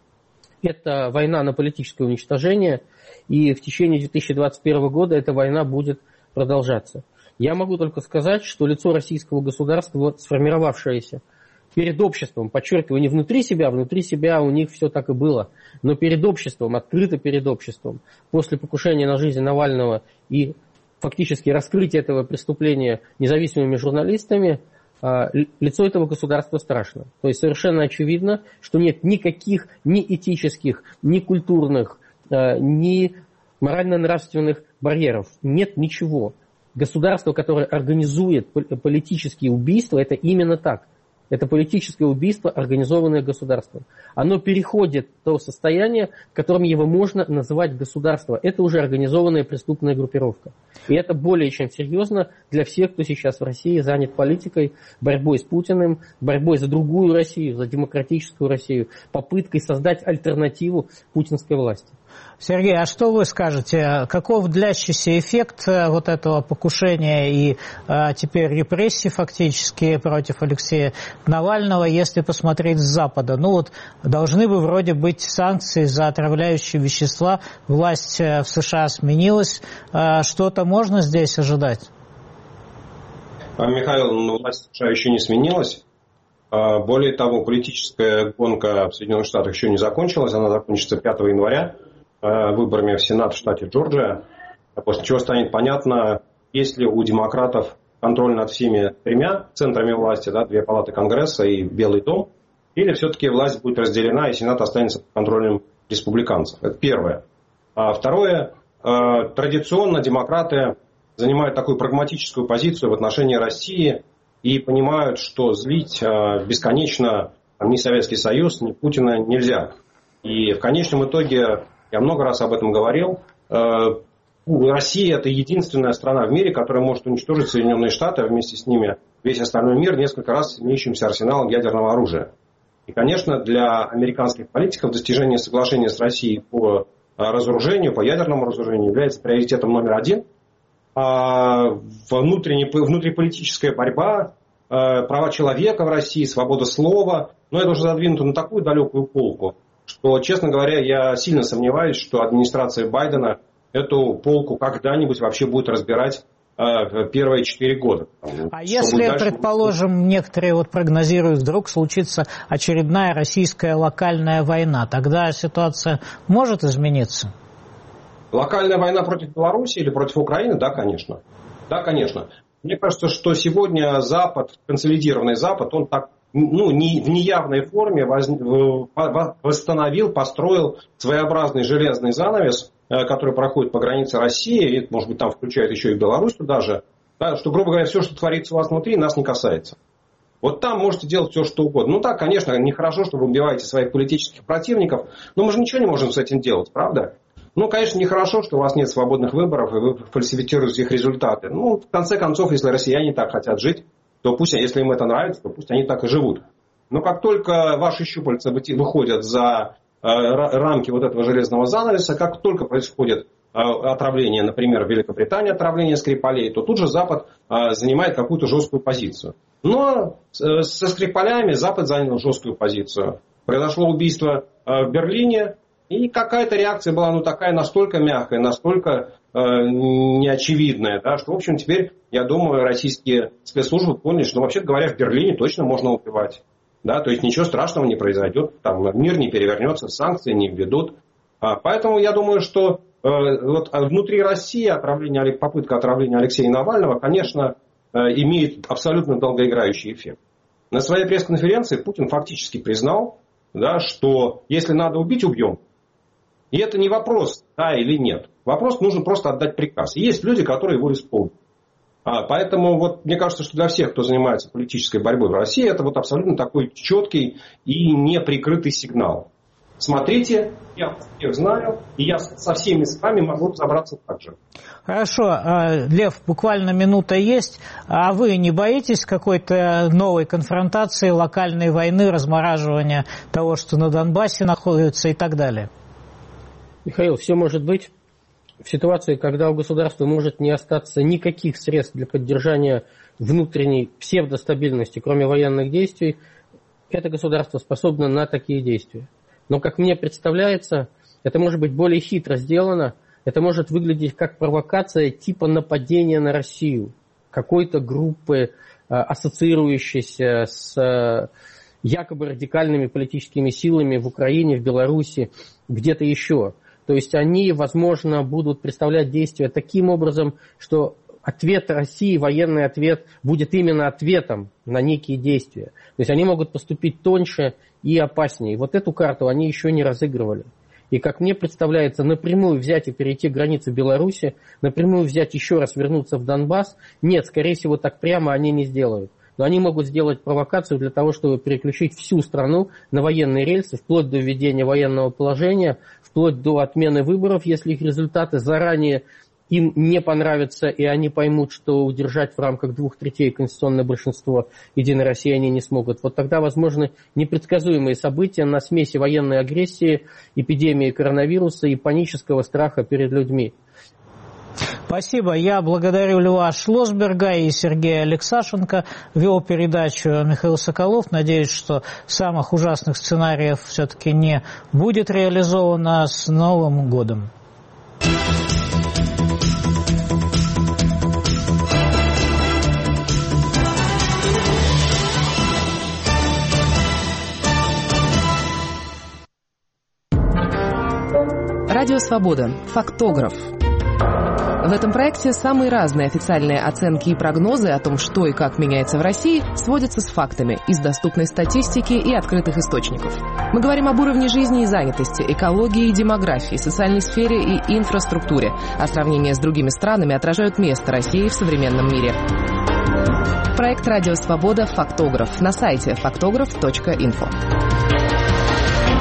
Это война на политическое уничтожение, и в течение 2021 года эта война будет продолжаться. Я могу только сказать, что лицо российского государства, сформировавшееся перед обществом, подчеркиваю, не внутри себя у них все так и было, но перед обществом, открыто перед обществом, после покушения на жизнь Навального и фактически раскрытия этого преступления независимыми журналистами, лицо этого государства страшно. То есть совершенно очевидно, что нет никаких ни этических, ни культурных, ни морально-нравственных барьеров. Нет ничего. Государство, которое организует политические убийства, это именно так. Это политическое убийство, организованное государством. Оно переходит в то состояние, в котором его можно называть государство. Это уже организованная преступная группировка. И это более чем серьезно для всех, кто сейчас в России занят политикой, борьбой с Путиным, борьбой за другую Россию, за демократическую Россию, попыткой создать альтернативу путинской власти. Сергей, а что вы скажете? Каков длящийся эффект вот этого покушения и теперь репрессий фактически против Алексея Навального, если посмотреть с Запада? Должны бы вроде быть санкции за отравляющие вещества. Власть в США сменилась. Что-то можно здесь ожидать? Михаил, власть в США еще не сменилась. Более того, политическая гонка в Соединенных Штатах еще не закончилась. Она закончится 5 января выборами в Сенат в штате Джорджия. После чего станет понятно, есть ли у демократов контроль над всеми тремя центрами власти, да, 2 палаты Конгресса и Белый дом, или все-таки власть будет разделена и Сенат останется под контролем республиканцев. Это первое. Второе. Традиционно демократы занимают такую прагматическую позицию в отношении России и понимают, что злить бесконечно ни Советский Союз, ни Путина нельзя. И в конечном итоге, я много раз об этом говорил, Россия – это единственная страна в мире, которая может уничтожить Соединенные Штаты, а вместе с ними весь остальной мир несколько раз имеющимся арсеналом ядерного оружия. И, конечно, для американских политиков достижение соглашения с Россией по разоружению, по ядерному разоружению является приоритетом номер 1. Внутриполитическая борьба, права человека в России, свобода слова, но это уже задвинуто на такую далекую полку, что, честно говоря, я сильно сомневаюсь, что администрация Байдена эту полку когда-нибудь вообще будет разбирать в первые 4 года. А если, предположим, некоторые прогнозируют, вдруг случится очередная российская локальная война, тогда ситуация может измениться? Локальная война против Беларуси или против Украины? Да, конечно. Да, конечно. Мне кажется, что сегодня Запад, консолидированный Запад, он так в неявной форме восстановил, построил своеобразный железный занавес, который проходит по границе России, и, может быть, там включает еще и Беларусь туда же, да, что, грубо говоря, все, что творится у вас внутри, нас не касается. Вот там можете делать все, что угодно. Ну так, конечно, нехорошо, что вы убиваете своих политических противников, но мы же ничего не можем с этим делать, правда? Ну, конечно, нехорошо, что у вас нет свободных выборов, и вы фальсифицируете их результаты. Ну, в конце концов, если россияне так хотят жить, то пусть, если им это нравится, то пусть они так и живут. Но как только ваши щупальца выходят за рамки вот этого железного занавеса, как только происходит отравление, например, в Великобритании отравление Скрипалей, то тут же Запад занимает какую-то жесткую позицию. Но со Скрипалями Запад занял жесткую позицию. Произошло убийство в Берлине, и какая-то реакция была такая настолько мягкая, настолько неочевидная, да, что, в общем, теперь, я думаю, российские спецслужбы поняли, что, вообще говоря, в Берлине точно можно убивать. Да, то есть ничего страшного не произойдет, там мир не перевернется, санкции не введут. Поэтому я думаю, что внутри России попытка отравления Алексея Навального, конечно, имеет абсолютно долгоиграющий эффект. На своей пресс-конференции Путин фактически признал, да, что если надо убить, убьем. И это не вопрос, да или нет. Вопрос, нужно просто отдать приказ. И есть люди, которые его исполнят. Поэтому мне кажется, что для всех, кто занимается политической борьбой в России, это абсолютно такой четкий и неприкрытый сигнал. Смотрите, я всех знаю, и я со всеми с вами могу разобраться так же. Хорошо, Лев, буквально минута есть. А вы не боитесь какой-то новой конфронтации, локальной войны, размораживания того, что на Донбассе находится и так далее? Михаил, все может быть. В ситуации, когда у государства может не остаться никаких средств для поддержания внутренней псевдостабильности, кроме военных действий, это государство способно на такие действия. Но, как мне представляется, это может быть более хитро сделано, это может выглядеть как провокация типа нападения на Россию, какой-то группы, ассоциирующейся с якобы радикальными политическими силами в Украине, в Беларуси, где-то еще. То есть они, возможно, будут представлять действия таким образом, что ответ России, военный ответ, будет именно ответом на некие действия. То есть они могут поступить тоньше и опаснее. Вот эту карту они еще не разыгрывали. И, как мне представляется, напрямую взять и перейти границы Беларуси, напрямую взять еще раз вернуться в Донбасс, нет, скорее всего, так прямо они не сделают. Но они могут сделать провокацию для того, чтобы переключить всю страну на военные рельсы, вплоть до введения военного положения, вплоть до отмены выборов, если их результаты заранее им не понравятся, и они поймут, что удержать в рамках 2/3 конституционное большинство Единой России они не смогут. Вот тогда возможны непредсказуемые события на смеси военной агрессии, эпидемии коронавируса и панического страха перед людьми. Спасибо. Я благодарю Льва Шлосберга и Сергея Алексашенко. Вел передачу Михаил Соколов. Надеюсь, что самых ужасных сценариев все-таки не будет реализовано. С Новым годом! Радио Свобода. Фактограф. В этом проекте самые разные официальные оценки и прогнозы о том, что и как меняется в России, сводятся с фактами из доступной статистики и открытых источников. Мы говорим об уровне жизни и занятости, экологии и демографии, социальной сфере и инфраструктуре, а сравнения с другими странами отражают место России в современном мире. Проект «Радио Свобода. Фактограф» на сайте faktograph.info.